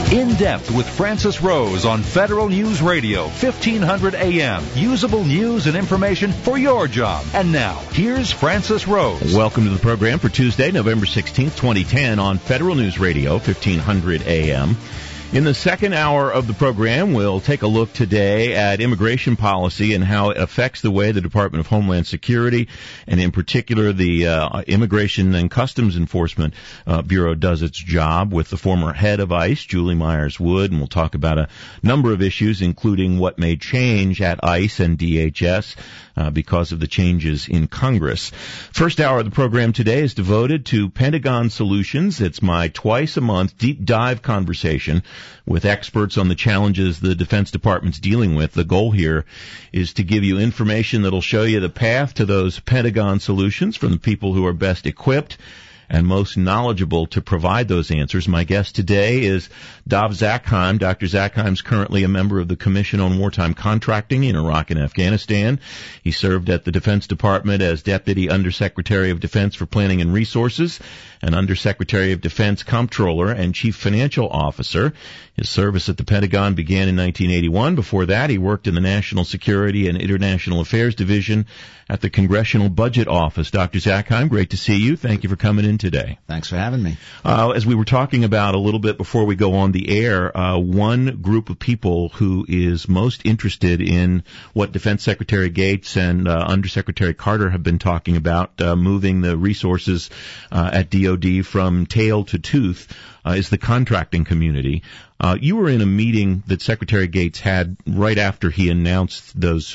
In Depth with Francis Rose on Federal News Radio, 1500 AM. Usable news and information for your job. And now, here's Francis Rose. Welcome to the program for Tuesday, November 16th, 2010 on Federal News Radio, 1500 AM. In the second hour of the program, we'll take a look today at immigration policy and how it affects the way the Department of Homeland Security, and in particular the Immigration and Customs Enforcement Bureau, does its job with the former head of ICE, Julie Myers Wood, and we'll talk about a number of issues, including what may change at ICE and DHS because of the changes in Congress. First hour of the program today is devoted to Pentagon Solutions. It's my twice-a-month deep dive conversation with experts on the challenges the Defense Department's dealing with. The goal here is to give you information that'll show you the path to those Pentagon solutions from the people who are best equipped and most knowledgeable to provide those answers. My guest today is Dov Zakheim. Dr. Zakheim's currently a member of the Commission on Wartime Contracting in Iraq and Afghanistan. He served at the Defense Department as Deputy Undersecretary of Defense for Planning and Resources and Undersecretary of Defense Comptroller and Chief Financial Officer. His service at the Pentagon began in 1981. Before that, he worked in the National Security and International Affairs Division at the Congressional Budget Office. Dr. Zakheim, great to see you. Thank you for coming in today. Thanks for having me. As we were talking about a little bit before we go on the air, one group of people who is most interested in what Defense Secretary Gates and Undersecretary Carter have been talking about, moving the resources at DOD from tail to tooth, is the contracting community. You were in a meeting that Secretary Gates had right after he announced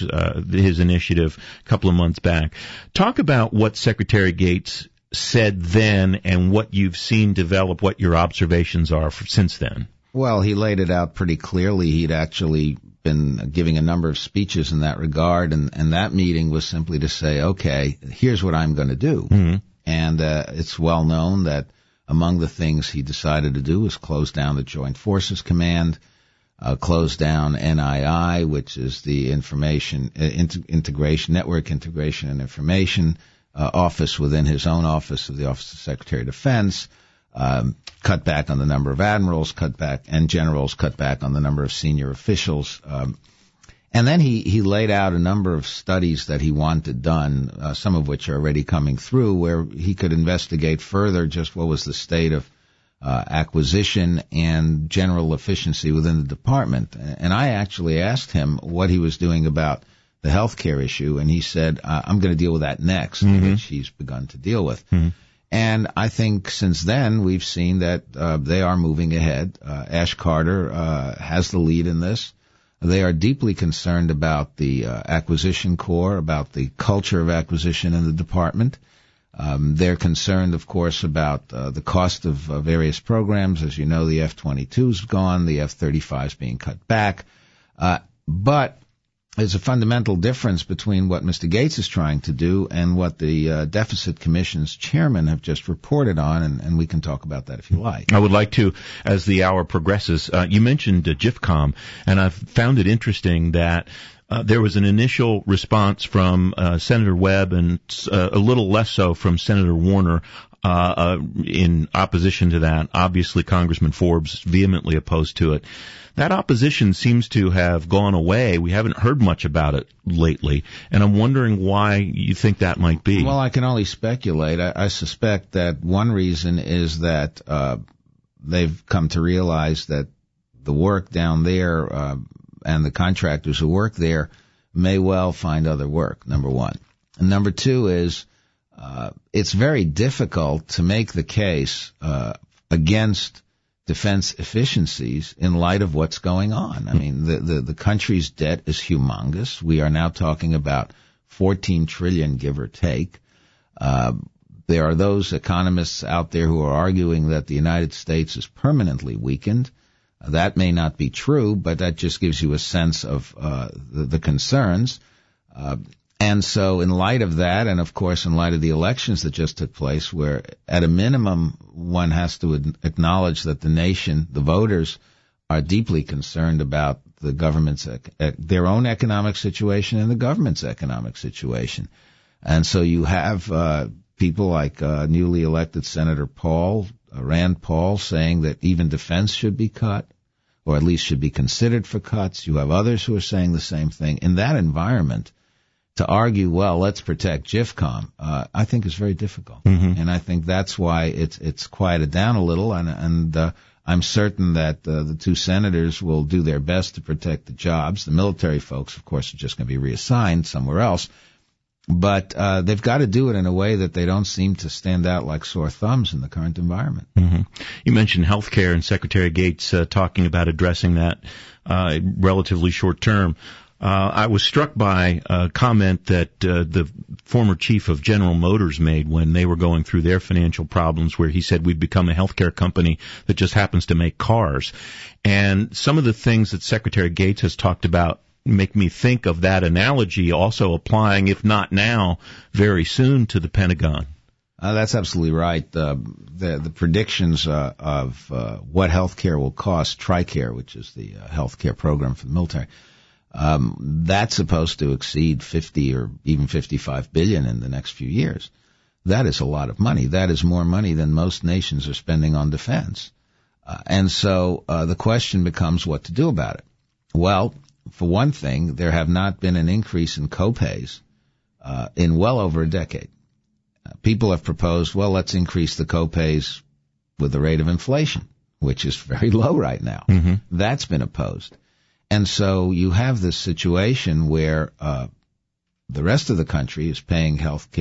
his initiative a couple of months back. Talk about what Secretary Gates said then and what you've seen develop, what your observations are since then. Well, he laid it out pretty clearly. He'd actually been giving a number of speeches in that regard, and that meeting was simply to say, okay, here's what I'm going to do. Mm-hmm. And it's well known that among the things he decided to do was close down the Joint Forces Command, close down NII, which is the Information Integration, Network Integration and Information Office within his own office of the Office of Secretary of Defense, cut back on the number of admirals, cut back on the number of senior officials. And then he laid out a number of studies that he wanted done, some of which are already coming through, where he could investigate further just what was the state of acquisition and general efficiency within the department. And I actually asked him what he was doing about the healthcare issue, and he said, I'm going to deal with that next, mm-hmm. which he's begun to deal with. Mm-hmm. And I think since then we've seen that they are moving ahead. Ash Carter has the lead in this. They are deeply concerned about the acquisition corps, about the culture of acquisition in the department. They're concerned, of course, about the cost of various programs. As you know, the F-22's gone, the F-35's being cut back. But there's a fundamental difference between what Mr. Gates is trying to do and what the Deficit Commission's chairman have just reported on, and we can talk about that if you like. I would like to, as the hour progresses. You mentioned GIFCOM, and I've found it interesting that there was an initial response from Senator Webb and a little less so from Senator Warner in opposition to that. Obviously, Congressman Forbes vehemently opposed to it. That opposition seems to have gone away. We haven't heard much about it lately, and I'm wondering why you think that might be. Well, I can only speculate. I suspect that one reason is that they've come to realize that the work down there and the contractors who work there may well find other work, number one. And number two is it's very difficult to make the case against defense efficiencies in light of what's going on. I mean, the country's debt is humongous. We are now talking about $14 trillion, give or take. There are those economists out there who are arguing that the United States is permanently weakened. That may not be true, but that just gives you a sense of the concerns. And so in light of that, and of course in light of the elections that just took place, where at a minimum one has to acknowledge that the nation, the voters, are deeply concerned about the government's, their own economic situation and the government's economic situation. And so you have people like newly elected Senator Rand Paul, saying that even defense should be cut. or at least should be considered for cuts. You have others who are saying the same thing. In that environment, to argue, well, let's protect GIFCOM, I think is very difficult. And I think that's why it's quieted down a little, and I'm certain that the two senators will do their best to protect the jobs. The military folks, of course, are just going to be reassigned somewhere else. But they've got to do it in a way that they don't seem to stand out like sore thumbs in the current environment. You mentioned health care, and Secretary Gates talking about addressing that relatively short term. I was struck by a comment that the former chief of General Motors made when they were going through their financial problems, where he said we've become a healthcare company that just happens to make cars. And some of the things that Secretary Gates has talked about make me think of that analogy also applying, if not now, very soon to the Pentagon. That's absolutely right. The predictions of what healthcare will cost, TRICARE, which is the healthcare program for the military, that's supposed to exceed 50 or even 55 billion in the next few years. That is a lot of money. That is more money than most nations are spending on defense. And so the question becomes what to do about it. Well, for one thing, there have not been an increase in copays in well over a decade. People have proposed, well, let's increase the copays with the rate of inflation, which is very low right now. That's been opposed. And so you have this situation where the rest of the country is paying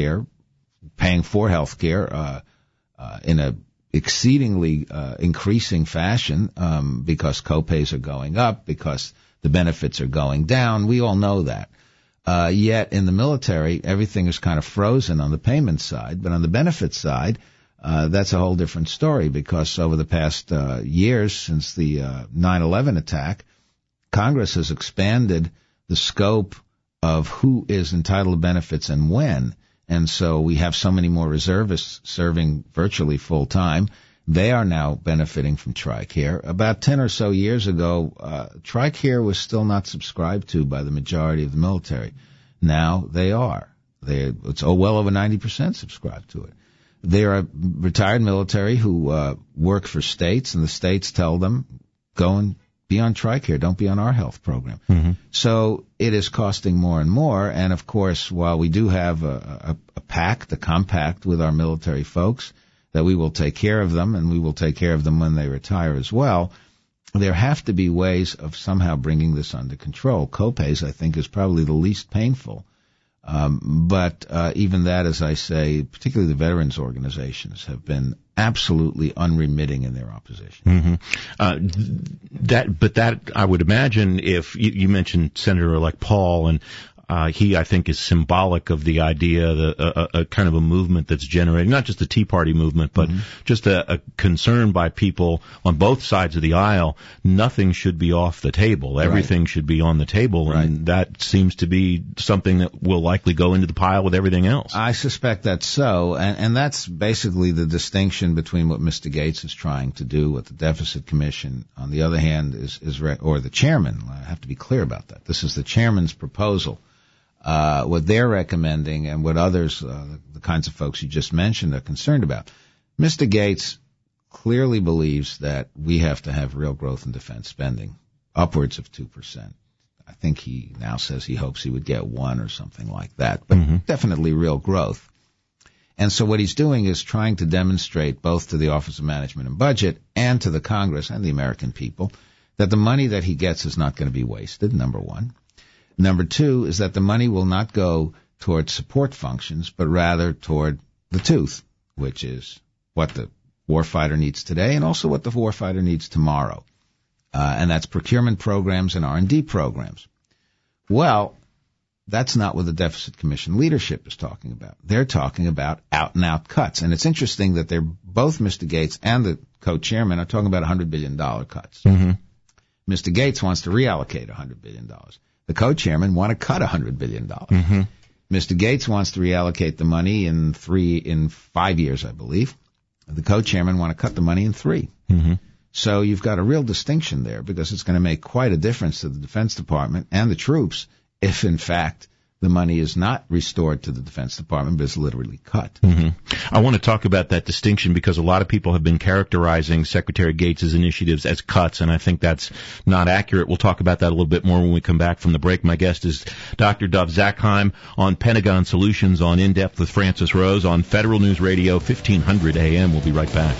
for health care in a exceedingly increasing fashion because copays are going up, because the benefits are going down. We all know that. Yet in the military, everything is kind of frozen on the payment side. But on the benefit side, that's a whole different story, because over the past years since the 9/11 attack, Congress has expanded the scope of who is entitled to benefits and when. And so we have so many more reservists serving virtually full time. They are now benefiting from TRICARE. About 10 or so years ago, TRICARE was still not subscribed to by the majority of the military. Now they are. It's well over 90% subscribed to it. They are retired military who work for states, and the states tell them, go and be on TRICARE, don't be on our health program. So it is costing more and more. And of course, while we do have a compact with our military folks, that we will take care of them, and we will take care of them when they retire as well, there have to be ways of somehow bringing this under control. Copays, I think, is probably the least painful. But even that, as I say, particularly the veterans organizations, have been absolutely unremitting in their opposition. That I would imagine, if you mentioned Senator-elect Paul, and he, I think, is symbolic of the idea, a kind of a movement that's generating, not just the Tea Party movement, but just a concern by people on both sides of the aisle. Nothing should be off the table. Everything should be on the table, and that seems to be something that will likely go into the pile with everything else. I suspect that's so, and that's basically the distinction between what Mr. Gates is trying to do with the Deficit Commission. On the other hand, or the chairman, I have to be clear about that. This is the chairman's proposal. What they're recommending and what others, the kinds of folks you just mentioned, are concerned about. Mr. Gates clearly believes that we have to have real growth in defense spending, upwards of 2%. I think he now says he hopes he would get 1 or something like that, but definitely real growth. And so what he's doing is trying to demonstrate both to the Office of Management and Budget and to the Congress and the American people that the money that he gets is not going to be wasted, number one. Number two is that the money will not go toward support functions, but rather toward the tooth, which is what the warfighter needs today and also what the warfighter needs tomorrow. And that's procurement programs and R&D programs. Well, that's not what the Deficit Commission leadership is talking about. They're talking about out-and-out cuts. And it's interesting that they're both Mr. Gates and the co-chairman are talking about $100 billion cuts. Mr. Gates wants to reallocate $100 billion. The co-chairman want to cut $100 billion. Mr. Gates wants to reallocate the money in 5 years, I believe. The co-chairman want to cut the money in 3. So you've got a real distinction there, because it's going to make quite a difference to the Defense Department and the troops if, in fact, the money is not restored to the Defense Department, but is literally cut. Mm-hmm. I want to talk about that distinction because a lot of people have been characterizing Secretary Gates' initiatives as cuts, and I think that's not accurate. We'll talk about that a little bit more when we come back from the break. My guest is Dr. Dov Zakheim on Pentagon Solutions on In Depth with Francis Rose on Federal News Radio, 1500 AM. We'll be right back.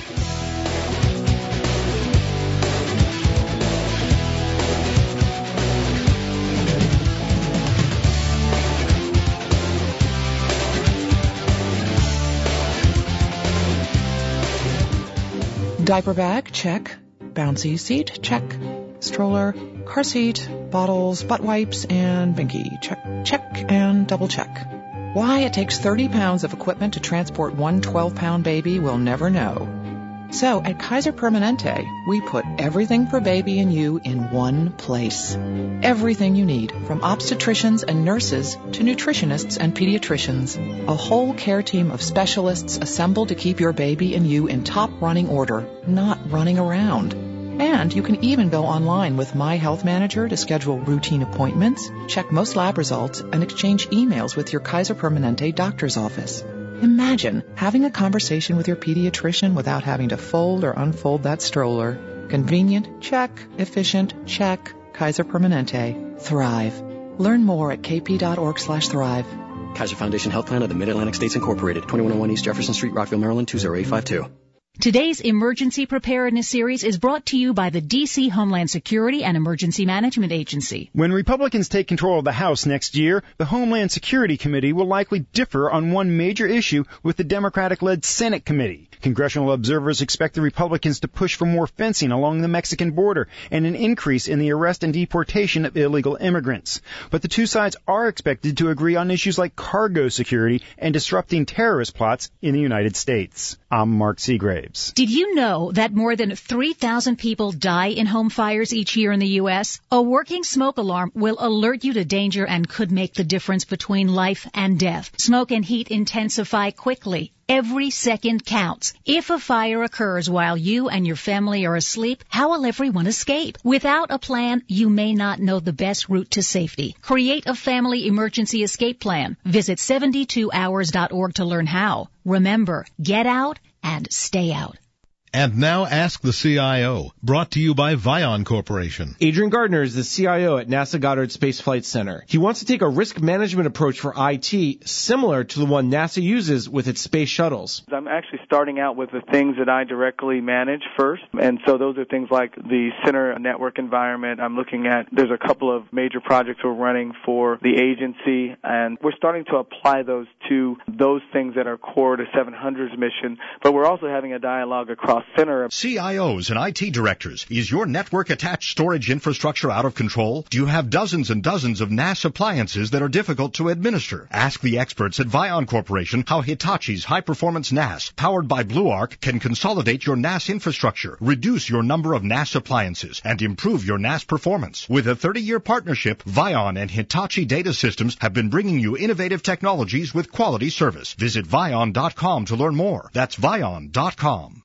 Diaper bag, check. Bouncy seat, check. Stroller, car seat, bottles, butt wipes, and binky. Check, check, and double check. Why it takes 30 pounds of equipment to transport one 12-pound baby, we'll never know. So, at Kaiser Permanente, we put everything for baby and you in one place. Everything you need, from obstetricians and nurses to nutritionists and pediatricians. A whole care team of specialists assembled to keep your baby and you in top running order, not running around. And you can even go online with My Health Manager to schedule routine appointments, check most lab results, and exchange emails with your Kaiser Permanente doctor's office. Imagine having a conversation with your pediatrician without having to fold or unfold that stroller. Convenient? Check. Efficient? Check. Kaiser Permanente. Thrive. Learn more at kp.org/thrive. Kaiser Foundation Health Plan of the Mid-Atlantic States Incorporated, 2101 East Jefferson Street, Rockville, Maryland, 20852. Today's Emergency Preparedness Series is brought to you by the D.C. Homeland Security and Emergency Management Agency. When Republicans take control of the House next year, the Homeland Security Committee will likely differ on one major issue with the Democratic-led Senate Committee. Congressional observers expect the Republicans to push for more fencing along the Mexican border and an increase in the arrest and deportation of illegal immigrants. But the two sides are expected to agree on issues like cargo security and disrupting terrorist plots in the United States. I'm Mark Seagraves. Did you know that more than 3,000 people die in home fires each year in the U.S.? A working smoke alarm will alert you to danger and could make the difference between life and death. Smoke and heat intensify quickly. Every second counts. If a fire occurs while you and your family are asleep, how will everyone escape? Without a plan, you may not know the best route to safety. Create a family emergency escape plan. Visit 72hours.org to learn how. Remember, get out and stay out. And now Ask the CIO, brought to you by Vion Corporation. Adrian Gardner is the CIO at NASA Goddard Space Flight Center. He wants to take a risk management approach for IT similar to the one NASA uses with its space shuttles. I'm actually starting out with the things that I directly manage first, and so those are things like the center network environment. I'm looking at, there's a couple of major projects we're running for the agency, and we're starting to apply those to those things that are core to 700's mission, but we're also having a dialogue across center. CIOs and IT directors, is your network-attached storage infrastructure out of control? Do you have dozens and dozens of NAS appliances that are difficult to administer? Ask the experts at Vion Corporation how Hitachi's high-performance NAS, powered by BlueArc, can consolidate your NAS infrastructure, reduce your number of NAS appliances, and improve your NAS performance. With a 30-year partnership, Vion and Hitachi Data Systems have been bringing you innovative technologies with quality service. Visit Vion.com to learn more. That's Vion.com.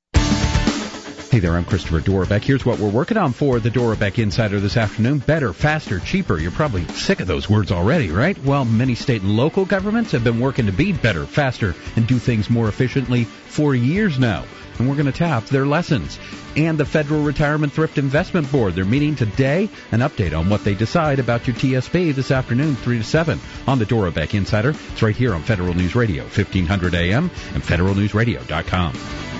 Hey there, I'm Christopher Dorbeck. Here's what we're working on for the Dorbeck Insider this afternoon. Better, faster, cheaper. You're probably sick of those words already, right? Well, many state and local governments have been working to be better, faster, and do things more efficiently for years now. And we're going to tap their lessons. And the Federal Retirement Thrift Investment Board, they're meeting today. An update on what they decide about your TSP this afternoon, 3 to 7 on the Dora Beck Insider. It's right here on Federal News Radio, 1500 AM and federalnewsradio.com.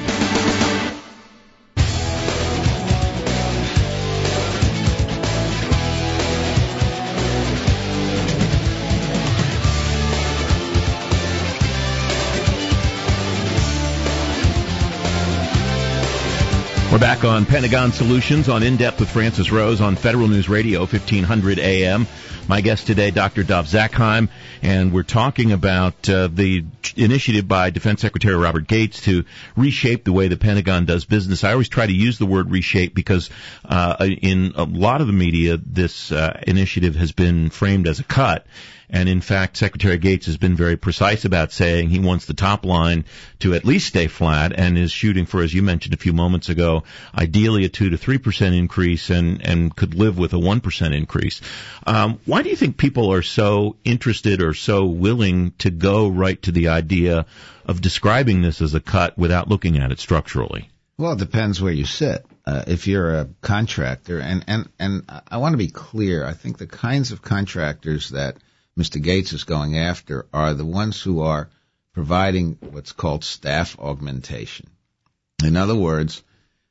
We're back on Pentagon Solutions on In Depth with Francis Rose on Federal News Radio, 1500 AM. My guest today, Dr. Dov Zakheim, and we're talking about the initiative by Defense Secretary Robert Gates to reshape the way the Pentagon does business. I always try to use the word reshape because in a lot of the media, this initiative has been framed as a cut. And in fact, Secretary Gates has been very precise about saying he wants the top line to at least stay flat and is shooting for, as you mentioned a few moments ago, ideally a 2 to 3% increase, and could live with a 1% increase. Why do you think people are so interested or so willing to go right to the idea of describing this as a cut without looking at it structurally? Well, it depends where you sit. If you're a contractor, and I want to be clear, I think the kinds of contractors that Mr. Gates is going after are the ones who are providing what's called staff augmentation. In other words,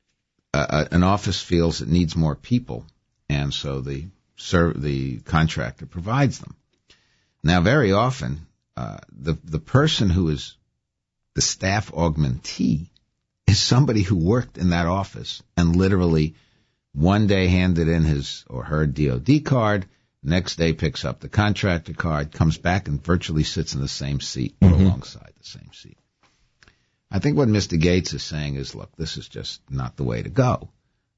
an office feels it needs more people, and so the contractor provides them. Now, very often, the person who is the staff augmentee is somebody who worked in that office and literally one day handed in his or her DOD card, next day picks up the contractor card, comes back and virtually sits in the same seat or alongside the same seat. I think what Mr. Gates is saying is, look, this is just not the way to go.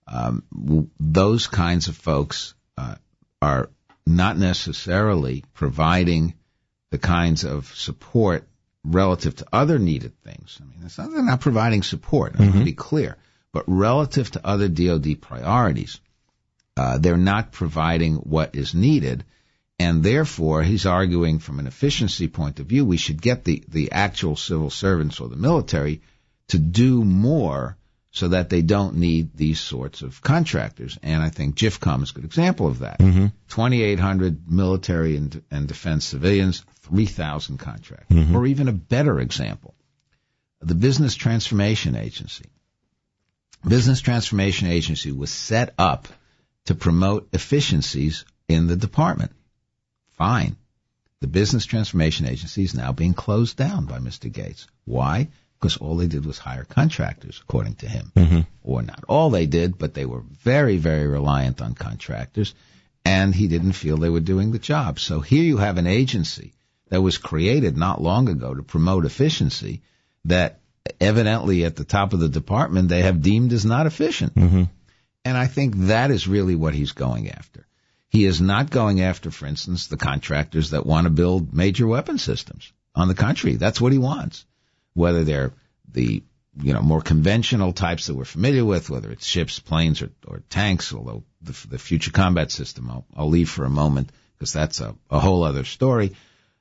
Those kinds of folks are not necessarily providing the kinds of support relative to other needed things. I mean, it's not that they're not providing support, I want to be clear, but relative to other DOD priorities, they're not providing what is needed, and therefore he's arguing from an efficiency point of view, we should get the actual civil servants or the military to do more so that they don't need these sorts of contractors. And I think GIFCOM is a good example of that. 2,800 military and defense civilians, 3,000 contractors. Or even a better example, the Business Transformation Agency. Business Transformation Agency was set up to promote efficiencies in the department. Fine. The Business Transformation Agency is now being closed down by Mr. Gates. Why? Because all they did was hire contractors, according to him. Or not all they did, but they were very, very reliant on contractors, and he didn't feel they were doing the job. So here you have an agency that was created not long ago to promote efficiency that evidently at the top of the department they have deemed as not efficient. And I think that is really what he's going after. He is not going after, for instance, the contractors that want to build major weapon systems. On the contrary, that's what he wants. Whether they're the more conventional types that we're familiar with, whether it's ships, planes, or tanks, although the future combat system I'll leave for a moment because that's a whole other story.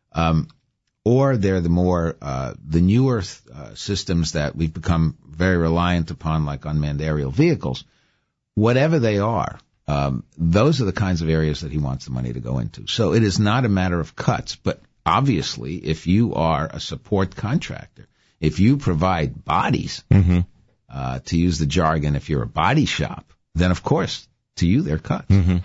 Or they're the newer systems that we've become very reliant upon, like unmanned aerial vehicles. Whatever they are, those are the kinds of areas that he wants the money to go into. So it is not a matter of cuts, but obviously if you are a support contractor, if you provide bodies, to use the jargon, if you're a body shop, then of course to you they're cuts.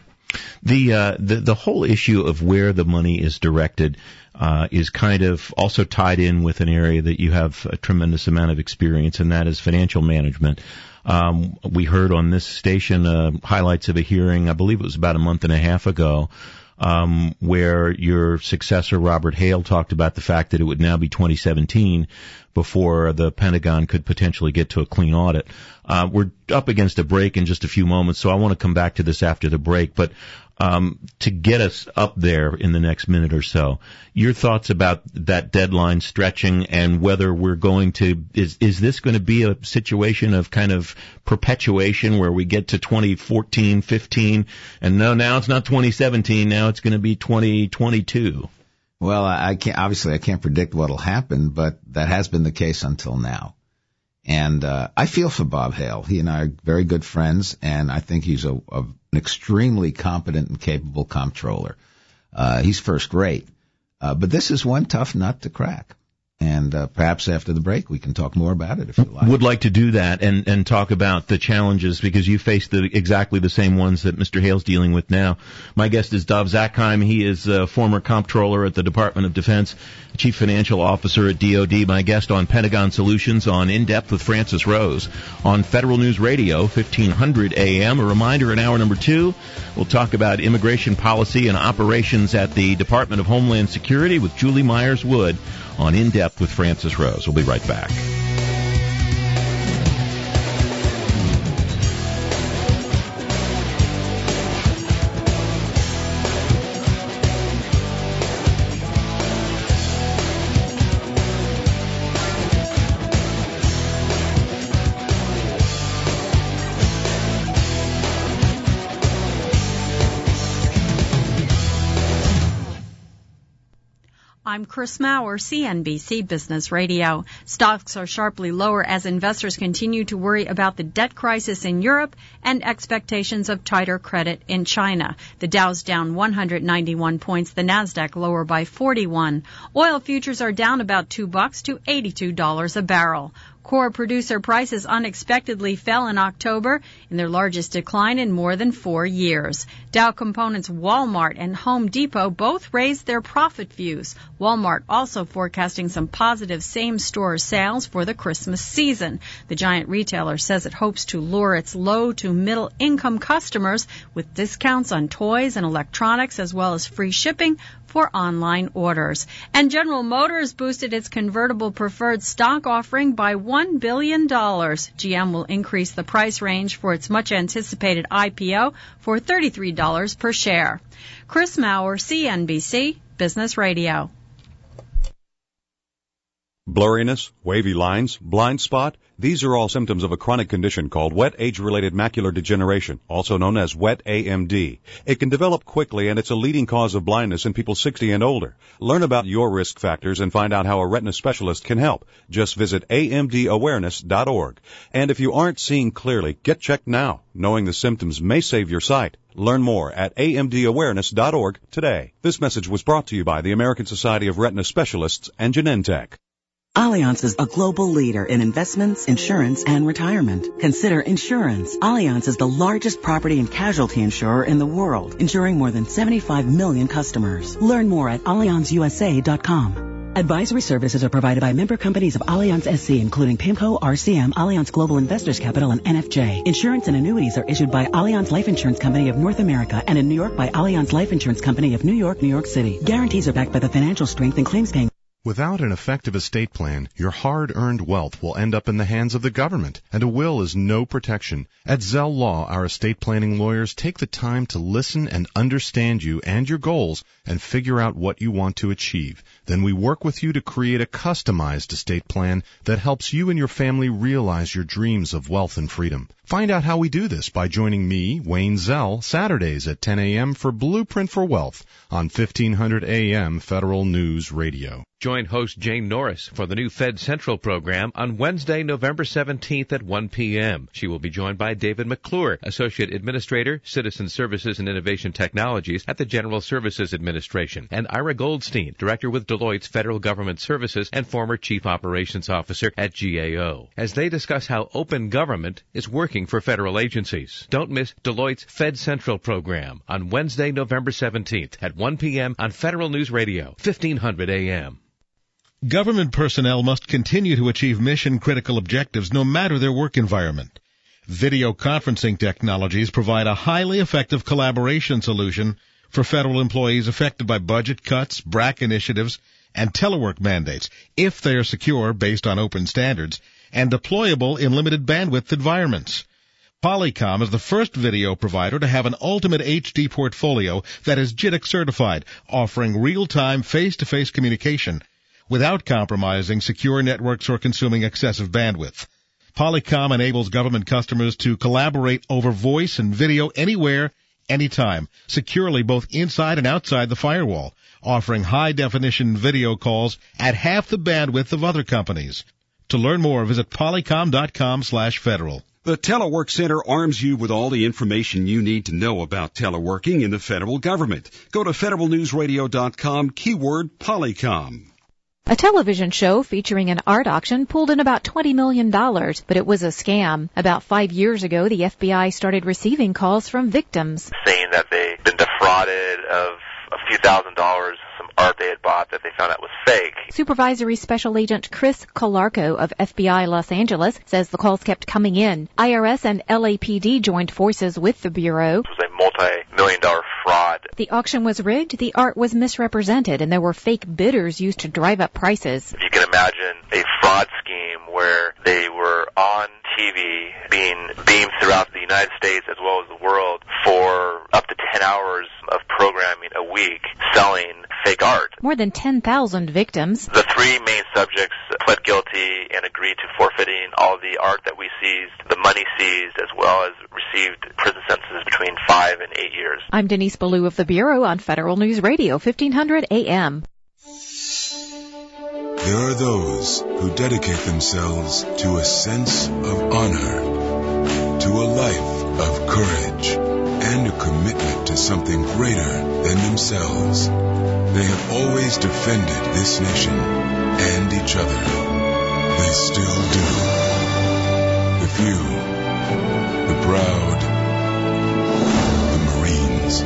The whole issue of where the money is directed is kind of also tied in with an area that you have a tremendous amount of experience, and that is financial management. We heard on this station highlights of a hearing, I believe it was about a month and a half ago, where your successor, Robert Hale, talked about the fact that it would now be 2017 before the Pentagon could potentially get to a clean audit. We're up against a break in just a few moments, so I want to come back to this after the break. But to get us up there in the next minute or so, your thoughts about that deadline stretching and whether we're going to, is this going to be a situation of kind of perpetuation where we get to 2014, 15, and no, now it's not 2017, now it's going to be 2022? Well, I can't predict what'll happen, but that has been the case until now. And I feel for Bob Hale. He and I are very good friends, and I think he's an extremely competent and capable comptroller. He's first rate. But this is one tough nut to crack. And perhaps after the break we can talk more about it if you like. Would like to do that and talk about the challenges, because you face exactly the same ones that Mr. Hale's dealing with now. My guest is Dov Zakheim. He is a former comptroller at the Department of Defense, Chief Financial Officer at DoD. My guest on Pentagon Solutions on In Depth with Francis Rose on Federal News Radio, 1500 AM. A reminder, in hour number 2, we'll talk about immigration policy and operations at the Department of Homeland Security with Julie Myers-Wood on In Depth with Francis Rose. We'll be right back. I'm Chris Maurer, CNBC Business Radio. Stocks are sharply lower as investors continue to worry about the debt crisis in Europe and expectations of tighter credit in China. The Dow's down 191 points, the Nasdaq lower by 41. Oil futures are down about $2 to $82 a barrel. Core producer prices unexpectedly fell in October in their largest decline in more than 4 years. Dow Components, Walmart, and Home Depot both raised their profit views. Walmart also forecasting some positive same-store sales for the Christmas season. The giant retailer says it hopes to lure its low to middle-income customers with discounts on toys and electronics as well as free shipping for online orders. And General Motors boosted its convertible preferred stock offering by $1 billion. GM will increase the price range for its much-anticipated IPO for $33 per share. Chris Maurer, CNBC Business Radio. Blurriness, wavy lines, blind spot, these are all symptoms of a chronic condition called wet age-related macular degeneration, also known as wet AMD. It can develop quickly and it's a leading cause of blindness in people 60 and older. Learn about your risk factors and find out how a retina specialist can help. Just visit amdawareness.org. And if you aren't seeing clearly, get checked now. Knowing the symptoms may save your sight. Learn more at amdawareness.org today. This message was brought to you by the American Society of Retina Specialists and Genentech. Allianz is a global leader in investments, insurance, and retirement. Consider insurance. Allianz is the largest property and casualty insurer in the world, insuring more than 75 million customers. Learn more at AllianzUSA.com. Advisory services are provided by member companies of Allianz SC, including PIMCO, RCM, Allianz Global Investors Capital, and NFJ. Insurance and annuities are issued by Allianz Life Insurance Company of North America and in New York by Allianz Life Insurance Company of New York, New York City. Guarantees are backed by the financial strength and claims paying. Without an effective estate plan, your hard-earned wealth will end up in the hands of the government, and a will is no protection. At Zell Law, our estate planning lawyers take the time to listen and understand you and your goals and figure out what you want to achieve. Then we work with you to create a customized estate plan that helps you and your family realize your dreams of wealth and freedom. Find out how we do this by joining me, Wayne Zell, Saturdays at 10 a.m. for Blueprint for Wealth on 1500 a.m. Federal News Radio. Join host Jane Norris for the new Fed Central program on Wednesday, November 17th at 1 p.m. She will be joined by David McClure, Associate Administrator, Citizen Services and Innovation Technologies at the General Services Administration, and Ira Goldstein, Director with Deloitte's Federal Government Services and former Chief Operations Officer at GAO, as they discuss how open government is working for federal agencies. Don't miss Deloitte's Fed Central program on Wednesday, November 17th at 1 p.m. on Federal News Radio, 1500 a.m. Government personnel must continue to achieve mission-critical objectives no matter their work environment. Video conferencing technologies provide a highly effective collaboration solution for federal employees affected by budget cuts, BRAC initiatives, and telework mandates, if they are secure based on open standards and deployable in limited bandwidth environments. Polycom is the first video provider to have an ultimate HD portfolio that is JITC certified, offering real-time face-to-face communication without compromising secure networks or consuming excessive bandwidth. Polycom enables government customers to collaborate over voice and video anywhere, anytime, securely both inside and outside the firewall, offering high-definition video calls at half the bandwidth of other companies. To learn more, visit polycom.com/federal. The Telework Center arms you with all the information you need to know about teleworking in the federal government. Go to federalnewsradio.com, keyword Polycom. A television show featuring an art auction pulled in about $20 million, but it was a scam. About 5 years ago, the FBI started receiving calls from victims saying that they'd been defrauded of a few $1,000s, some art they had bought that they found out was fake. Supervisory Special Agent Chris Calarco of FBI Los Angeles says the calls kept coming in. IRS and LAPD joined forces with the Bureau. It was a multi-million-dollar fraud. The auction was rigged, the art was misrepresented, and there were fake bidders used to drive up prices. You can imagine a fraud scheme where they were on TV being beamed throughout the United States as well as the world for up to 10 hours of programming a week selling fake art. More than 10,000 victims. The three main subjects pled guilty and agreed to forfeiting all the art that we seized, the money seized, as well as received prison sentences between 5 and 8 years. I'm Denise Ballou of the Bureau on Federal News Radio, 1500 AM. There are those who dedicate themselves to a sense of honor, to a life of courage, and a commitment to something greater than themselves. They have always defended this nation and each other. They still do. The few, the proud, the Marines.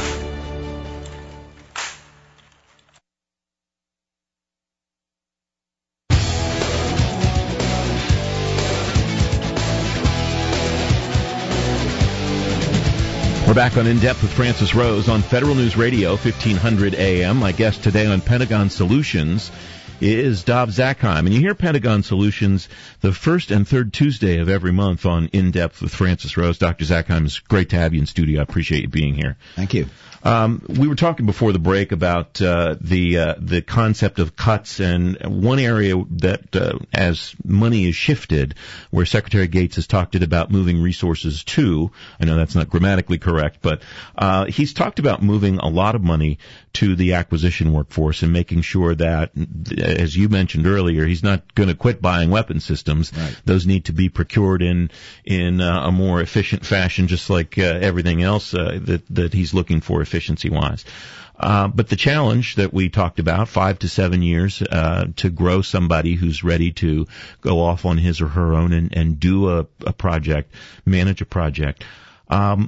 We're back on In Depth with Francis Rose on Federal News Radio, 1500 AM. My guest today on Pentagon Solutions is Dov Zakheim. And you hear Pentagon Solutions the first and third Tuesday of every month on In Depth with Francis Rose. Dr. Zakheim, it's great to have you in studio. I appreciate you being here. Thank you. We were talking before the break about the concept of cuts, and one area that as money is shifted, where Secretary Gates has talked about moving resources to, I know that's not grammatically correct, but he's talked about moving a lot of money to the acquisition workforce and making sure that, as you mentioned earlier, he's not going to quit buying weapon systems. Right. Those need to be procured in a more efficient fashion, just like everything else that he's looking for efficiency-wise. But the challenge that we talked about, 5 to 7 years to grow somebody who's ready to go off on his or her own and do a project, manage a project. How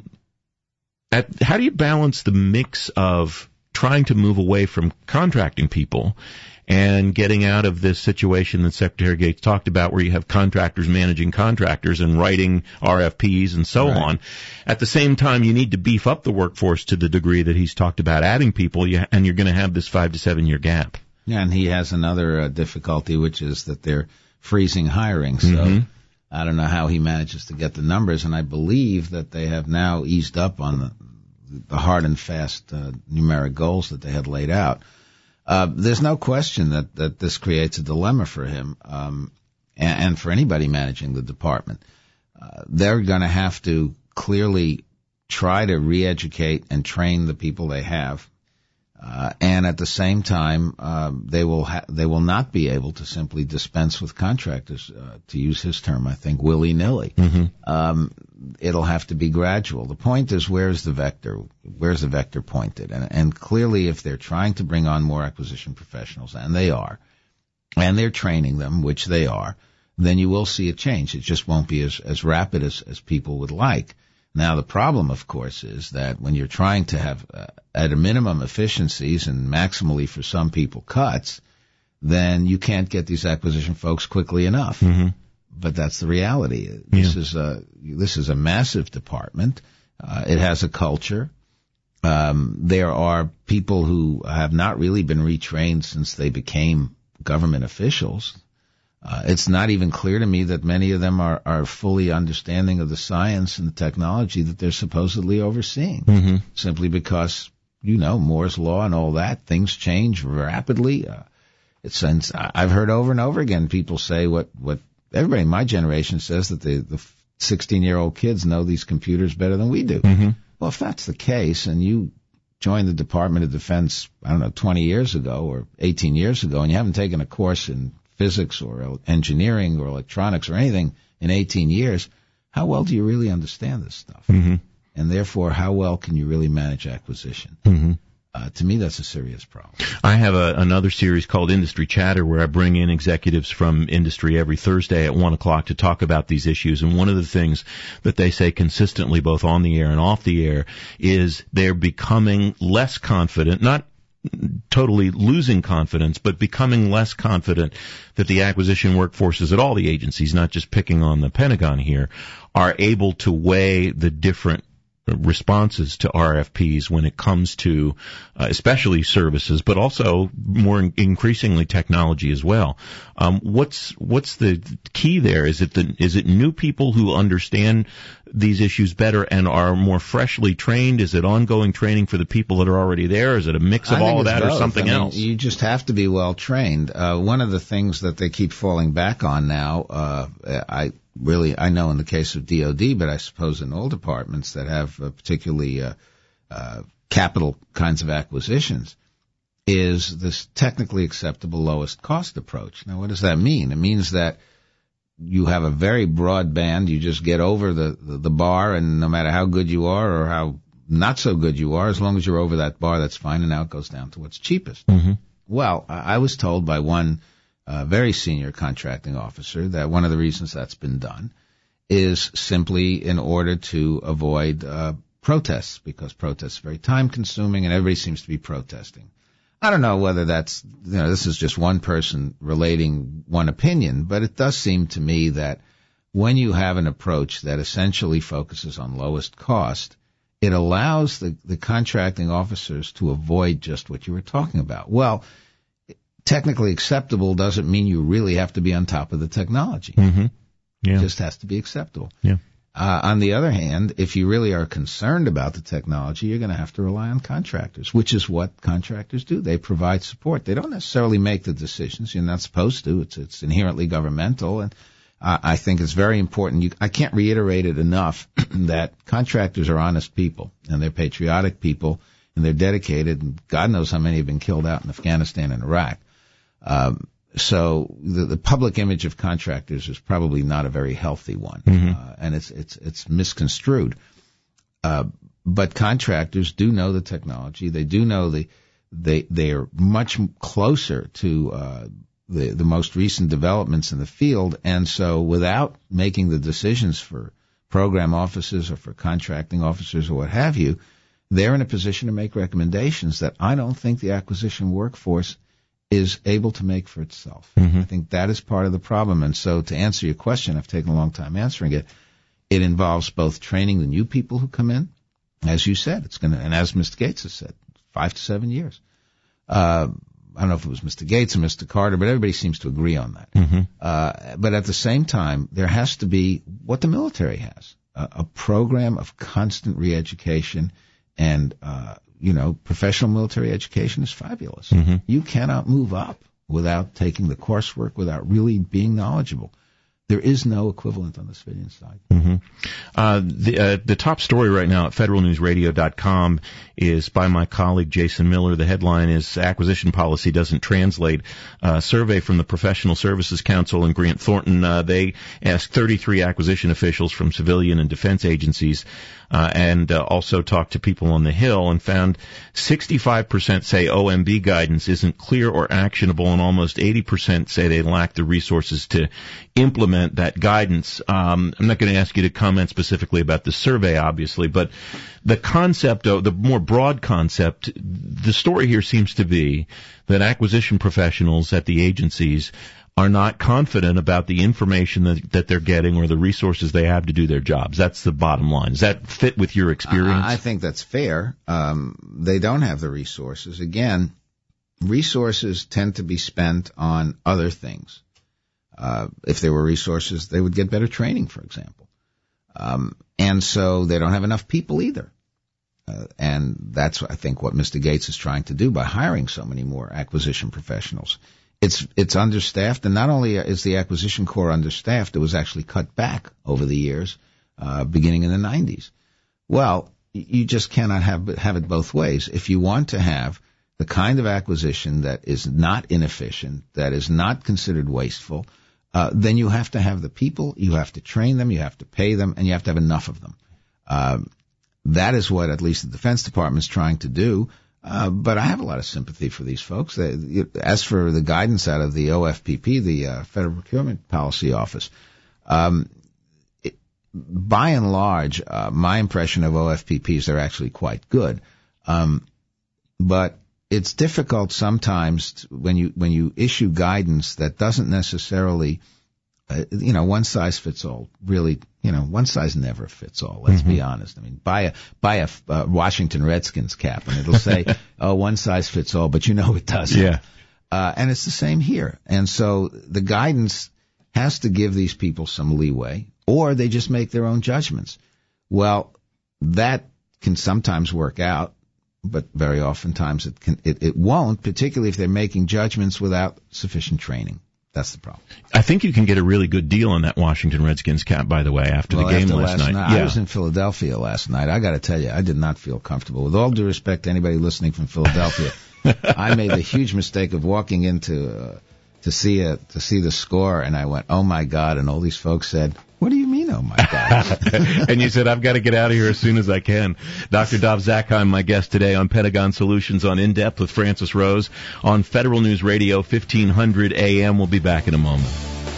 do you balance the mix of trying to move away from contracting people and getting out of this situation that Secretary Gates talked about, where you have contractors managing contractors and writing RFPs and so on? At the same time, you need to beef up the workforce to the degree that he's talked about adding people, and you're going to have this 5 to 7 year gap. Yeah, and he has another difficulty, which is that they're freezing hiring. So I don't know how he manages to get the numbers, and I believe that they have now eased up on the hard and fast numeric goals that they had laid out. There's no question that this creates a dilemma for him and for anybody managing the department. They're going to have to clearly try to re-educate and train the people they have, and at the same time, they will not be able to simply dispense with contractors, to use his term, I think, willy-nilly. It'll have to be gradual. The point is, where's the vector pointed? And clearly, if they're trying to bring on more acquisition professionals, and they are, and they're training them, which they are, then you will see a change. It just won't be as rapid as people would like. Now, the problem, of course, is that when you're trying to have, at a minimum, efficiencies and maximally for some people cuts, then you can't get these acquisition folks quickly enough. But that's the reality. This is a massive department. It has a culture. There are people who have not really been retrained since they became government officials. It's not even clear to me that many of them are fully understanding of the science and the technology that they're supposedly overseeing. Simply because, Moore's Law and all that, things change rapidly. I've heard over and over again people say what everybody in my generation says, that the 16-year-old kids know these computers better than we do. Well, if that's the case, and you joined the Department of Defense, 20 years ago or 18 years ago, and you haven't taken a course in physics or engineering or electronics or anything in 18 years, how well do you really understand this stuff? And therefore, how well can you really manage acquisition? To me, that's a serious problem. I have another series called Industry Chatter, where I bring in executives from industry every Thursday at 1 o'clock to talk about these issues. And one of the things that they say consistently, both on the air and off the air, is they're becoming less confident, not totally losing confidence, but becoming less confident that the acquisition workforces at all the agencies, not just picking on the Pentagon here, are able to weigh the different responses to RFPs when it comes to especially services, but also more increasingly technology as well. What's the key there? Is it new people who understand these issues better and are more freshly trained? Is it ongoing training for the people that are already there? Is it a mix of all of that, or something else? You just have to be well trained. One of the things that they keep falling back on now, I know in the case of DOD, but I suppose in all departments that have particularly capital kinds of acquisitions, is this technically acceptable lowest cost approach. Now, what does that mean? It means that you have a very broad band. You just get over the bar, and no matter how good you are or how not so good you are, as long as you're over that bar, that's fine, and now it goes down to what's cheapest. Mm-hmm. Well, I was told by one very senior contracting officer that one of the reasons that's been done is simply in order to avoid protests, because protests are very time-consuming, and everybody seems to be protesting. I don't know whether that's, this is just one person relating one opinion, but it does seem to me that when you have an approach that essentially focuses on lowest cost, it allows the contracting officers to avoid just what you were talking about. Well, technically acceptable doesn't mean you really have to be on top of the technology. Mm-hmm. Yeah. It just has to be acceptable. Yeah. On the other hand, if you really are concerned about the technology, you're going to have to rely on contractors, which is what contractors do. They provide support. They don't necessarily make the decisions. You're not supposed to. It's inherently governmental, and I think it's very important. I can't reiterate it enough that contractors are honest people, and they're patriotic people, and they're dedicated, and God knows how many have been killed out in Afghanistan and Iraq. So the public image of contractors is probably not a very healthy one, and it's misconstrued. But contractors do know the technology. They do know they are much closer to the most recent developments in the field, and so without making the decisions for program offices or for contracting officers or what have you, they're in a position to make recommendations that I don't think the acquisition workforce is able to make for itself. I think that is part of the problem. And so to answer your question, I've taken a long time answering it. It involves both training the new people who come in. As you said, it's going to, and as Mr. Gates has said, 5 to 7 years. I don't know if it was Mr. Gates or Mr. Carter, but everybody seems to agree on that. But at the same time, there has to be what the military has, a program of constant re-education and, professional military education is fabulous. You cannot move up without taking the coursework, without really being knowledgeable. There is no equivalent on the civilian side. The top story right now at federalnewsradio.com is by my colleague Jason Miller. The headline is Acquisition Policy Doesn't Translate. A survey from the Professional Services Council and Grant Thornton. They asked 33 acquisition officials from civilian and defense agencies and also talked to people on the Hill and found 65% say OMB guidance isn't clear or actionable, and almost 80% say they lack the resources to implement that guidance. I'm not going to ask you to comment specifically about the survey, obviously, but the concept, the more broad concept, the story here seems to be that acquisition professionals at the agencies are not confident about the information that they're getting or the resources they have to do their jobs. That's the bottom line. Does that fit with your experience? I think that's fair. They don't have the resources. Again, resources tend to be spent on other things. If there were resources, they would get better training, for example. And so they don't have enough people either. And that's, I think, what Mr. Gates is trying to do by hiring so many more acquisition professionals. It's understaffed, and not only is the acquisition corps understaffed, it was actually cut back over the years, beginning in the 90s. Well, you just cannot have it both ways. If you want to have the kind of acquisition that is not inefficient, that is not considered wasteful, then you have to have the people, you have to train them, you have to pay them, and you have to have enough of them. That is what at least the Defense Department is trying to do. But I have a lot of sympathy for these folks. As for the guidance out of the OFPP, the Federal Procurement Policy Office, by and large, my impression of OFPP is they're actually quite good. But it's difficult sometimes when you issue guidance that doesn't necessarily, one size fits all. Really, one size never fits all. Let's be honest. I mean, buy a Washington Redskins cap and it'll say, "Oh, one size fits all," but it doesn't. Yeah. And it's the same here. And so the guidance has to give these people some leeway, or they just make their own judgments. Well, that can sometimes work out, but very oftentimes it won't, particularly if they're making judgments without sufficient training. That's the problem. I think you can get a really good deal on that Washington Redskins cap, by the way, after the game last night. Yeah. I was in Philadelphia last night. I got to tell you, I did not feel comfortable. With all due respect to anybody listening from Philadelphia, I made the huge mistake of walking into to see the score, and I went, "Oh my God!" And all these folks said, "What do you mean, oh my God?" And you said, "I've got to get out of here as soon as I can." Dr. Dov Zakheim, my guest today on Pentagon Solutions on In Depth with Francis Rose on Federal News Radio 1500 AM. We'll be back in a moment.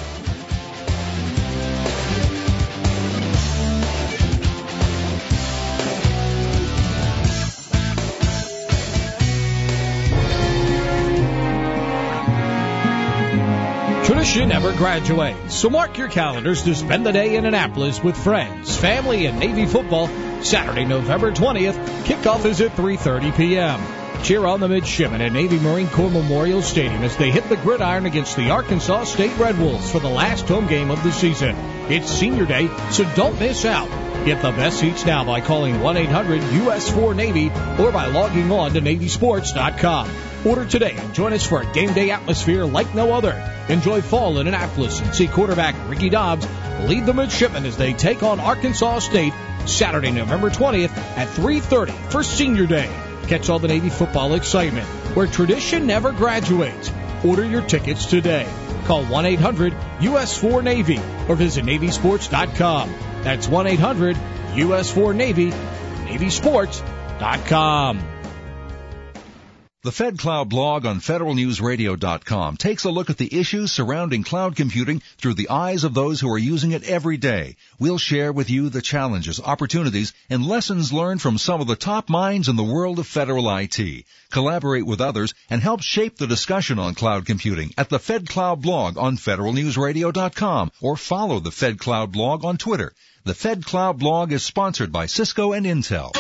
Tradition never graduates, so mark your calendars to spend the day in Annapolis with friends, family, and Navy football. Saturday, November 20th, kickoff is at 3:30 p.m. Cheer on the midshipmen at Navy Marine Corps Memorial Stadium as they hit the gridiron against the Arkansas State Red Wolves for the last home game of the season. It's senior day, so don't miss out. Get the best seats now by calling 1-800-US4-NAVY or by logging on to NavySports.com. Order today and join us for a game day atmosphere like no other. Enjoy fall in Annapolis and see quarterback Ricky Dobbs lead the midshipmen as they take on Arkansas State Saturday, November 20th at 3:30 for Senior Day. Catch all the Navy football excitement where tradition never graduates. Order your tickets today. Call 1-800-US4-NAVY or visit NavySports.com. That's 1-800-US4-NAVY, NavySports.com. The FedCloud blog on federalnewsradio.com takes a look at the issues surrounding cloud computing through the eyes of those who are using it every day. We'll share with you the challenges, opportunities, and lessons learned from some of the top minds in the world of federal IT. Collaborate with others and help shape the discussion on cloud computing at the FedCloud blog on federalnewsradio.com or follow the FedCloud blog on Twitter. The FedCloud blog is sponsored by Cisco and Intel.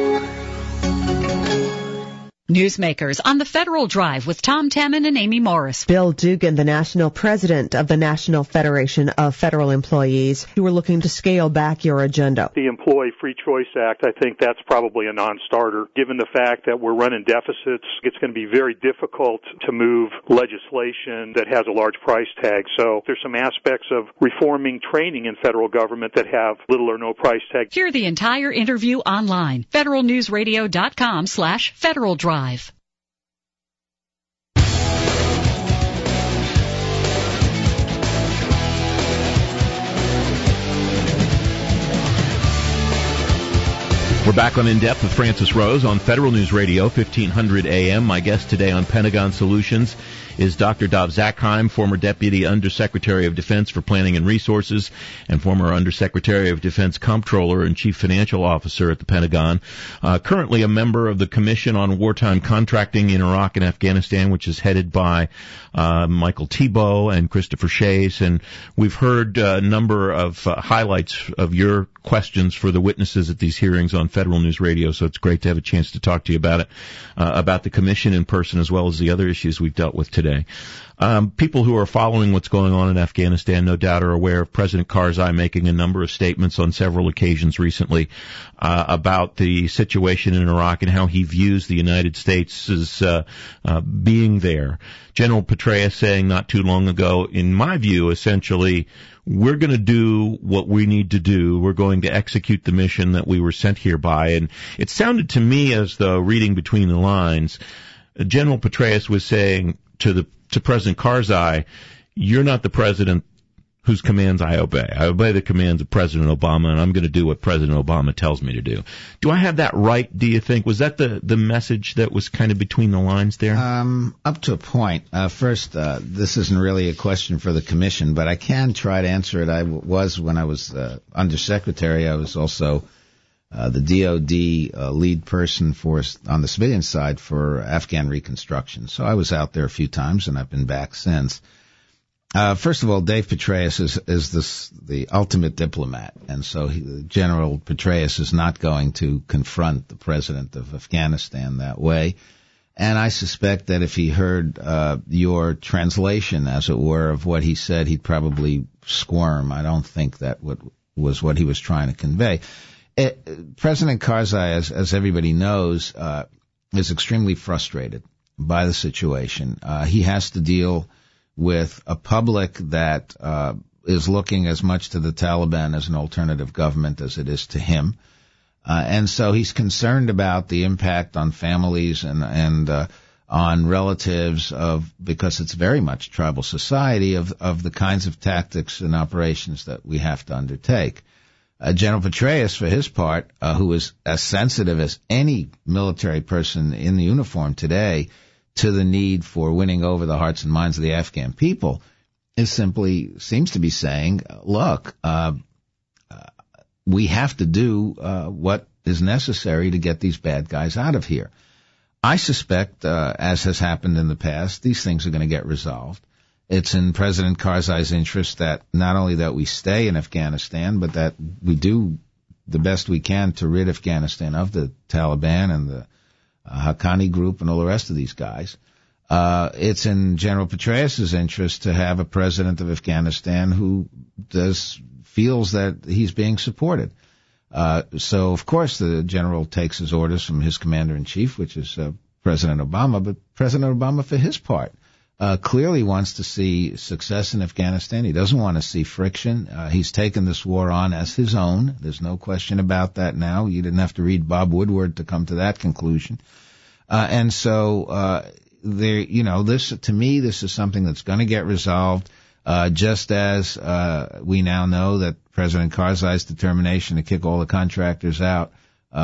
Newsmakers on the Federal Drive with Tom Temin and Amy Morris. Bill Dugan, the national president of the National Federation of Federal Employees, you were looking to scale back your agenda. The Employee Free Choice Act, I think that's probably a non-starter. Given the fact that we're running deficits, it's going to be very difficult to move legislation that has a large price tag. So there's some aspects of reforming training in federal government that have little or no price tag. Hear the entire interview online. federalnewsradio.com/Federal Drive. We're back on In Depth with Francis Rose on Federal News Radio 1500 AM. My guest today on Pentagon Solutions is Dr. Dov Zakheim, former Deputy Undersecretary of Defense for Planning and Resources and former Undersecretary of Defense Comptroller and Chief Financial Officer at the Pentagon. Currently a member of the Commission on Wartime Contracting in Iraq and Afghanistan, which is headed by Michael Thibault and Christopher Chase. And we've heard a number of highlights of your questions for the witnesses at these hearings on Federal News Radio, so it's great to have a chance to talk to you about it, about the Commission in person as well as the other issues we've dealt with today. People who are following what's going on in Afghanistan no doubt are aware of President Karzai making a number of statements on several occasions recently about the situation in Iraq and how he views the United States as being there. General Petraeus saying not too long ago, in my view, essentially, we're going to do what we need to do. We're going to execute the mission that we were sent here by. And it sounded to me as though, reading between the lines, General Petraeus was saying to President Karzai, you're not the president whose commands I obey. I obey the commands of President Obama, and I'm going to do what President Obama tells me to do. Do I have that right, do you think? Was that the message that was kind of between the lines there? Up to a point. First, this isn't really a question for the Commission, but I can try to answer it. When I was Undersecretary, I was also the DOD lead person on the civilian side for Afghan reconstruction. So I was out there a few times, and I've been back since. First of all, Dave Petraeus is the ultimate diplomat, and so General Petraeus is not going to confront the president of Afghanistan that way. And I suspect that if he heard your translation, as it were, of what he said, he'd probably squirm. I don't think that was what he was trying to convey. President Karzai, as everybody knows, is extremely frustrated by the situation. He has to deal with a public that is looking as much to the Taliban as an alternative government as it is to him. And so he's concerned about the impact on families and on relatives because it's very much tribal society of the kinds of tactics and operations that we have to undertake. General Petraeus, for his part, who is as sensitive as any military person in the uniform today to the need for winning over the hearts and minds of the Afghan people, seems to be saying, look, we have to do what is necessary to get these bad guys out of here. I suspect, as has happened in the past, these things are going to get resolved. It's in President Karzai's interest that not only that we stay in Afghanistan, but that we do the best we can to rid Afghanistan of the Taliban and the Haqqani group and all the rest of these guys. It's in General Petraeus' interest to have a president of Afghanistan who feels that he's being supported. So, of course, the general takes his orders from his commander-in-chief, which is President Obama, but President Obama, for his part, clearly wants to see success in Afghanistan. He doesn't want to see friction. He's taken this war on as his own. There's no question about that now. You didn't have to read Bob Woodward to come to that conclusion. And so, this, to me, this is something that's going to get resolved, just as we now know that President Karzai's determination to kick all the contractors out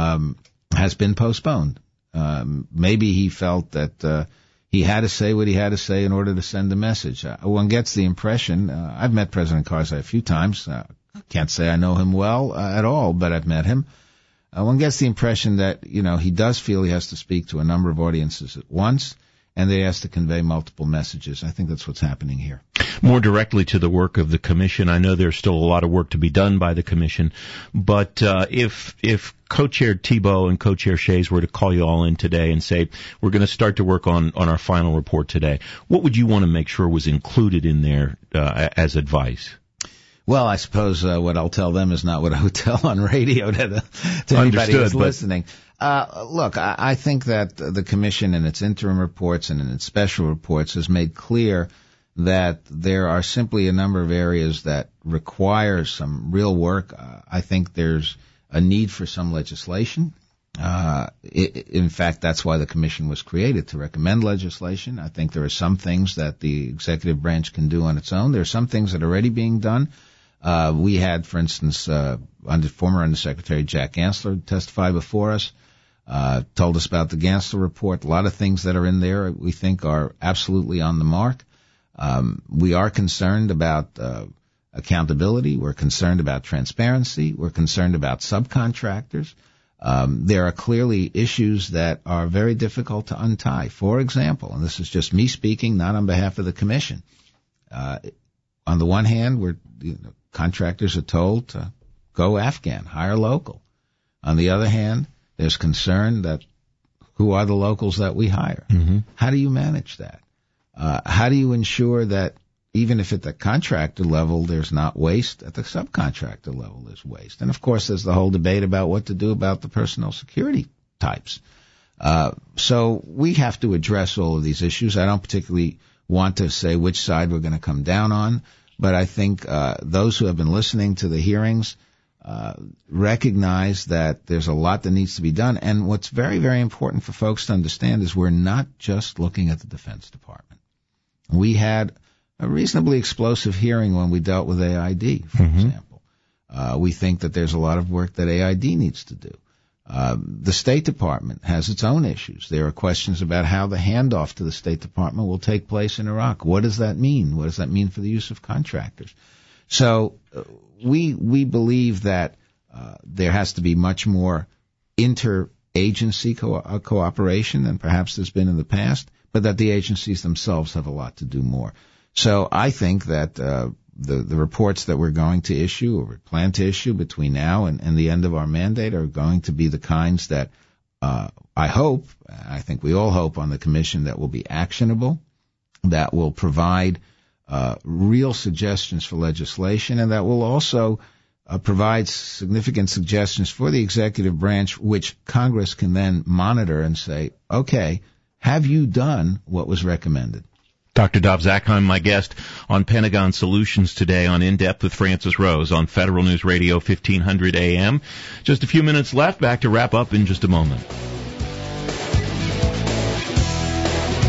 has been postponed. Maybe he felt that he had to say what he had to say in order to send a message. One gets the impression, I've met President Karzai a few times. Can't say I know him well at all, but I've met him. One gets the impression that, he does feel he has to speak to a number of audiences at once, and they has to convey multiple messages. I think that's what's happening here. More directly to the work of the commission, I know there's still a lot of work to be done by the commission, but if Co-Chair Thibault and Co-Chair Shays were to call you all in today and say, we're going to start to work on our final report today, what would you want to make sure was included in there as advice? Well, I suppose what I'll tell them is not what I would tell on radio to anybody who's listening. Look, I think that the Commission in its interim reports and in its special reports has made clear that there are simply a number of areas that require some real work. I think there's a need for some legislation. In fact, that's why the Commission was created, to recommend legislation. I think there are some things that the executive branch can do on its own. There are some things that are already being done. We had, for instance, former Undersecretary Jack Gansler testify before us, told us about the Gansler report. A lot of things that are in there we think are absolutely on the mark. We are concerned about accountability. We're concerned about transparency. We're concerned about subcontractors. There are clearly issues that are very difficult to untie. For example, and this is just me speaking, not on behalf of the Commission. On the one hand, contractors are told to go Afghan, hire local. On the other hand, there's concern that who are the locals that we hire? Mm-hmm. How do you manage that? How do you ensure that even if at the contractor level there's not waste, at the subcontractor level there's waste? And of course there's the whole debate about what to do about the personnel security types. So we have to address all of these issues. I don't particularly want to say which side we're going to come down on, but I think those who have been listening to the hearings recognize that there's a lot that needs to be done. And what's very, very important for folks to understand is we're not just looking at the Defense Department. We had a reasonably explosive hearing when we dealt with AID, for example. We think that there's a lot of work that AID needs to do. The State Department has its own issues. There are questions about how the handoff to the State Department will take place in Iraq. What does that mean? What does that mean for the use of contractors? So we believe that there has to be much more interagency cooperation than perhaps there's been in the past, but that the agencies themselves have a lot to do more. So I think that the reports that we're going to issue or plan to issue between now and the end of our mandate are going to be the kinds that I think we all hope on the Commission, that will be actionable, that will provide real suggestions for legislation, and that will also provide significant suggestions for the executive branch, which Congress can then monitor and say, okay, have you done what was recommended? Dr. Dov Zakheim, my guest on Pentagon Solutions today on In Depth with Francis Rose on Federal News Radio 1500 AM. Just a few minutes left. Back to wrap up in just a moment.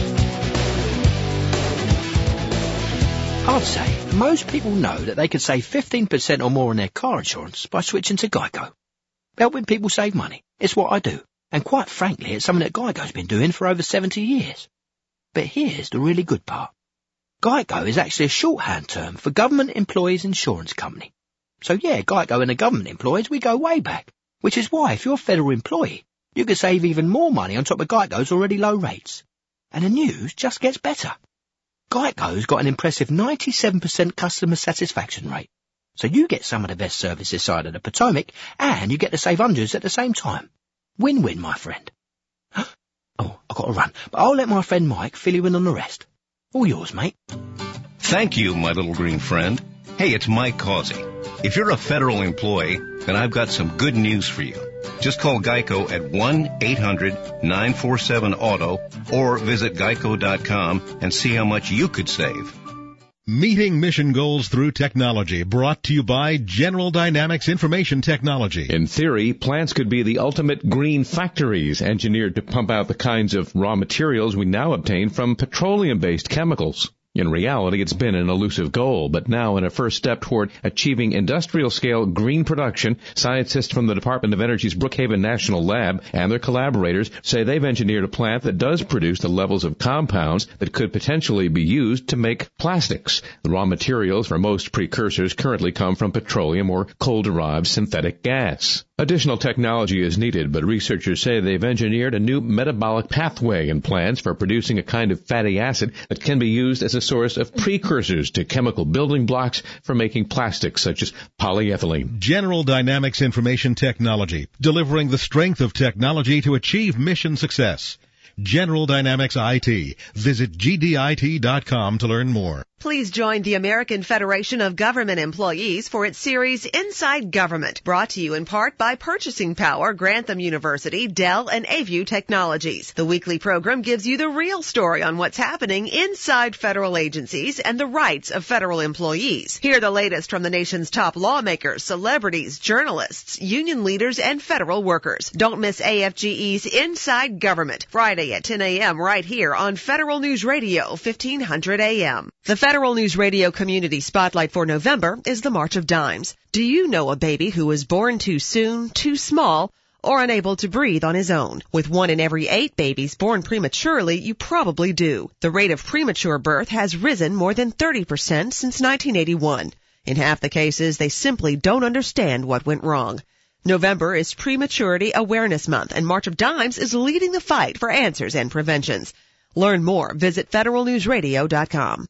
I'd say most people know that they could save 15% or more on their car insurance by switching to Geico. Helping people save money. It's what I do. And quite frankly, it's something that Geico's been doing for over 70 years. But here's the really good part. Geico is actually a shorthand term for Government Employees Insurance Company. So yeah, Geico and the government employees, we go way back. Which is why, if you're a federal employee, you can save even more money on top of Geico's already low rates. And the news just gets better. Geico's got an impressive 97% customer satisfaction rate. So you get some of the best service this side of the Potomac, and you get to save hundreds at the same time. Win-win, my friend. Oh, I've got to run, but I'll let my friend Mike fill you in on the rest. All yours, mate. Thank you, my little green friend. Hey, it's Mike Causey. If you're a federal employee, then I've got some good news for you. Just call Geico at 1-800-947-AUTO or visit geico.com and see how much you could save. Meeting mission goals through technology, brought to you by General Dynamics Information Technology. In theory, plants could be the ultimate green factories, engineered to pump out the kinds of raw materials we now obtain from petroleum-based chemicals. In reality, it's been an elusive goal, but now in a first step toward achieving industrial-scale green production, scientists from the Department of Energy's Brookhaven National Lab and their collaborators say they've engineered a plant that does produce the levels of compounds that could potentially be used to make plastics. The raw materials for most precursors currently come from petroleum or coal-derived synthetic gas. Additional technology is needed, but researchers say they've engineered a new metabolic pathway in plants for producing a kind of fatty acid that can be used as a source of precursors to chemical building blocks for making plastics such as polyethylene. General Dynamics Information Technology, delivering the strength of technology to achieve mission success. General Dynamics IT. Visit gdit.com to learn more. Please join the American Federation of Government Employees for its series Inside Government, brought to you in part by Purchasing Power, Grantham University, Dell, and AVU Technologies. The weekly program gives you the real story on what's happening inside federal agencies and the rights of federal employees. Hear the latest from the nation's top lawmakers, celebrities, journalists, union leaders, and federal workers. Don't miss AFGE's Inside Government, Friday at 10 a.m. right here on Federal News Radio, 1500 a.m. The Federal News Radio Community Spotlight for November is the March of Dimes. Do you know a baby who was born too soon, too small, or unable to breathe on his own? With 1 in every 8 babies born prematurely, you probably do. The rate of premature birth has risen more than 30% since 1981. In half the cases, they simply don't understand what went wrong. November is Prematurity Awareness Month, and March of Dimes is leading the fight for answers and preventions. Learn more. Visit federalnewsradio.com.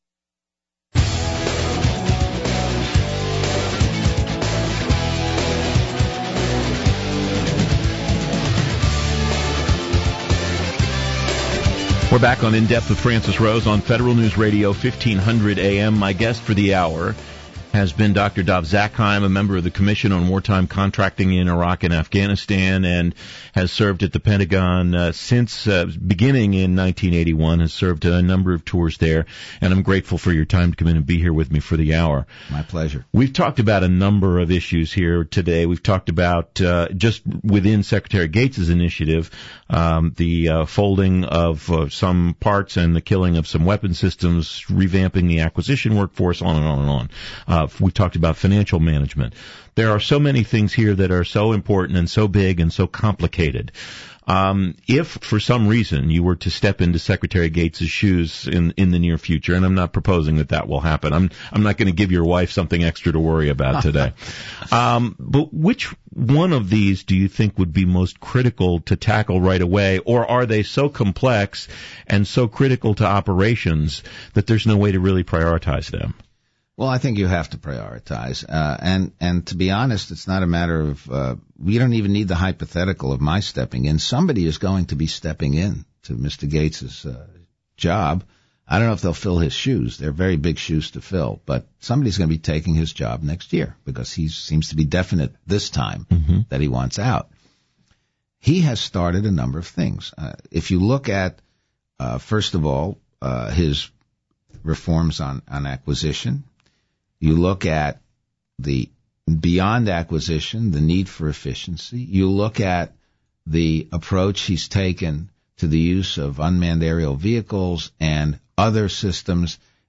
We're back on In Depth with Francis Rose on Federal News Radio, 1500 AM. My guest for the hour has been Dr. Dov Zakheim, a member of the Commission on Wartime Contracting in Iraq and Afghanistan, and has served at the Pentagon since beginning in 1981, has served a number of tours there, and I'm grateful for your time to come in and be here with me for the hour. My pleasure. We've talked about a number of issues here today. We've talked about just within Secretary Gates' initiative, the folding of some parts and the killing of some weapon systems, revamping the acquisition workforce, on and on and on. We talked about financial management. There are so many things here that are so important and so big and so complicated. If for some reason you were to step into Secretary Gates' shoes in the near future, and I'm not proposing that will happen. I'm not going to give your wife something extra to worry about today. But which one of these do you think would be most critical to tackle right away, or are they so complex and so critical to operations that there's no way to really prioritize them? Well, I think you have to prioritize. And to be honest, it's not a matter of, we don't even need the hypothetical of my stepping in. Somebody is going to be stepping in to Mr. Gates' job. I don't know if they'll fill his shoes. They're very big shoes to fill, but somebody's going to be taking his job next year because he seems to be definite this time that he wants out. He has started a number of things. If you look at, first of all, his reforms on acquisition, you look at the beyond acquisition, the need for efficiency. You look at the approach he's taken to the use of unmanned aerial vehicles and other systems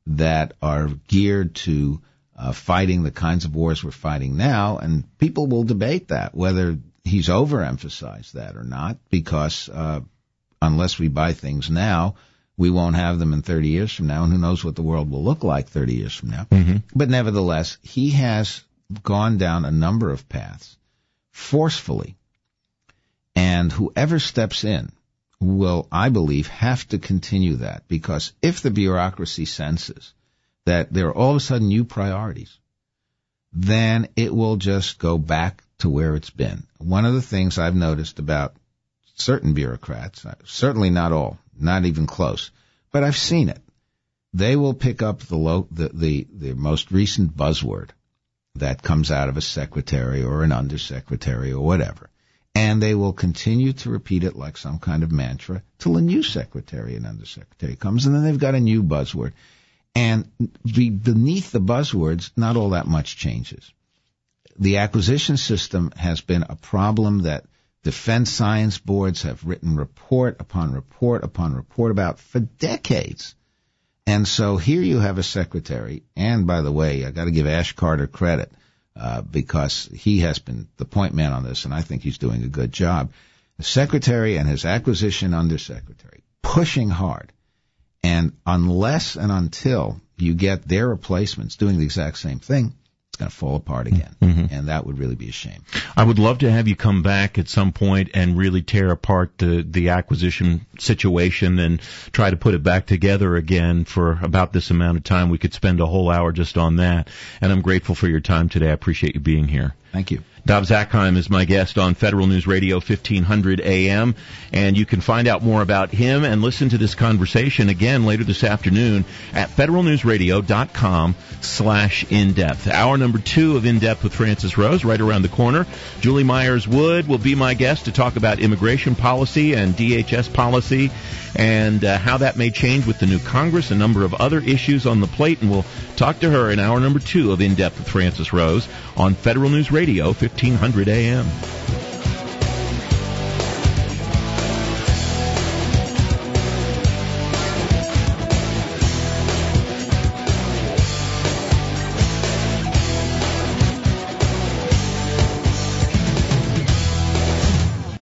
that are geared to fighting the kinds of wars we're fighting now, and people will debate that, whether he's overemphasized that or not, because unless we buy things now, we won't have them in 30 years from now, and who knows what the world will look like 30 years from now. Mm-hmm. But nevertheless, he has gone down a number of paths forcefully, and whoever steps in will, I believe, have to continue that, because if the bureaucracy senses that there are all of a sudden new priorities, then it will just go back to where it's been. One of the things I've noticed about certain bureaucrats, certainly not all, not even close, but I've seen it. They will pick up the most recent buzzword that comes out of a secretary or an undersecretary or whatever, and they will continue to repeat it like some kind of mantra till a new secretary and undersecretary comes, and then they've got a new buzzword. And beneath the buzzwords, not all that much changes. The acquisition system has been a problem that defense science boards have written report upon report upon report about for decades. And so here you have a secretary, and by the way, I got to give Ash Carter credit because he has been the point man on this, and I think he's doing a good job. The secretary and his acquisition undersecretary pushing hard. And unless and until you get their replacements doing the exact same thing, it's going to fall apart again. Mm-hmm. And that would really be a shame. I would love to have you come back at some point and really tear apart the acquisition situation and try to put it back together again for about this amount of time. We could spend a whole hour just on that. And I'm grateful for your time today. I appreciate you being here. Thank you. Dov Zakheim is my guest on Federal News Radio 1500 AM, and you can find out more about him and listen to this conversation again later this afternoon at federalnewsradio.com/in-depth. Hour number 2 of In Depth with Francis Rose right around the corner. Julie Myers-Wood will be my guest to talk about immigration policy and DHS policy and how that may change with the new Congress, a number of other issues on the plate, and we'll talk to her in hour number 2 of In Depth with Francis Rose on Federal News Radio 1500 AM.